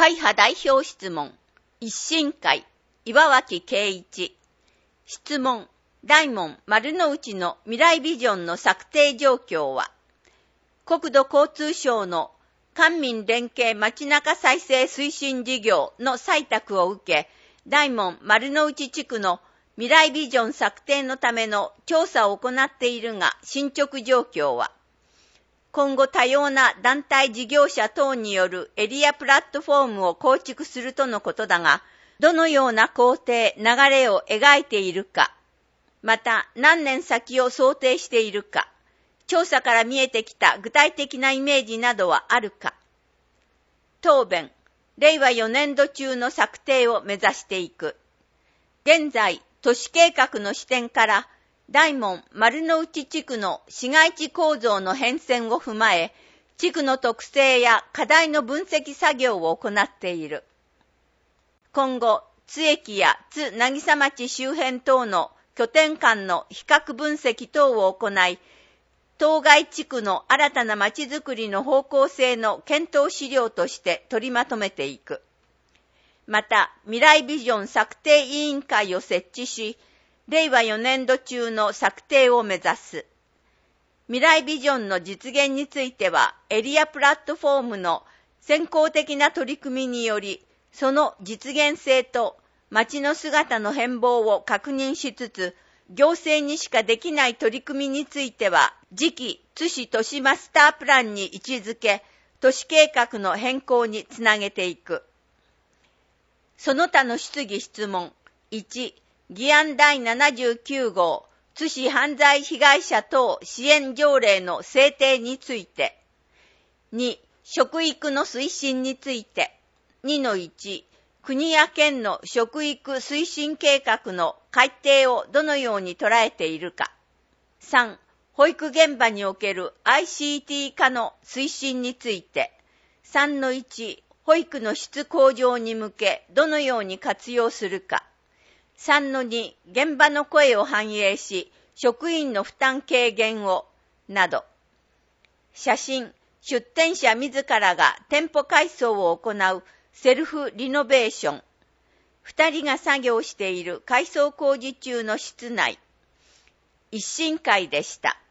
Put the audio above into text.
会派代表質問。一新会、岩脇圭一。質問。大門丸の内の未来ビジョンの策定状況は、国土交通省の官民連携街中再生推進事業の採択を受け、大門丸の内地区の未来ビジョン策定のための調査を行っているが、進捗状況は、今後多様な団体事業者等によるエリアプラットフォームを構築するとのことだが、どのような工程、流れを描いているか、また何年先を想定しているか、調査から見えてきた具体的なイメージなどはあるか。答弁、令和4年度中の策定を目指していく。現在、都市計画の視点から、大門丸の内地区の市街地構造の変遷を踏まえ、地区の特性や課題の分析作業を行っている。今後、津駅や津渚町周辺等の拠点間の比較分析等を行い、当該地区の新たな町づくりの方向性の検討資料として取りまとめていく。また、未来ビジョン策定委員会を設置し、令和4年度中の策定を目指す。未来ビジョンの実現については、エリアプラットフォームの先行的な取り組みにより、その実現性と町の姿の変貌を確認しつつ、行政にしかできない取り組みについては、次期津市都市マスタープランに位置づけ、都市計画の変更につなげていく。その他の質疑質問。1、議案第79号、津市犯罪被害者等支援条例の制定について。2、食育の推進について。2-1、国や県の食育推進計画の改定をどのように捉えているか。3、保育現場における ICT 化の推進について。3-1、保育の質向上に向けどのように活用するか。3-2、現場の声を反映し、職員の負担軽減を、など。写真、出店者自らが店舗改装を行うセルフリノベーション。2人が作業している改装工事中の室内。一新会でした。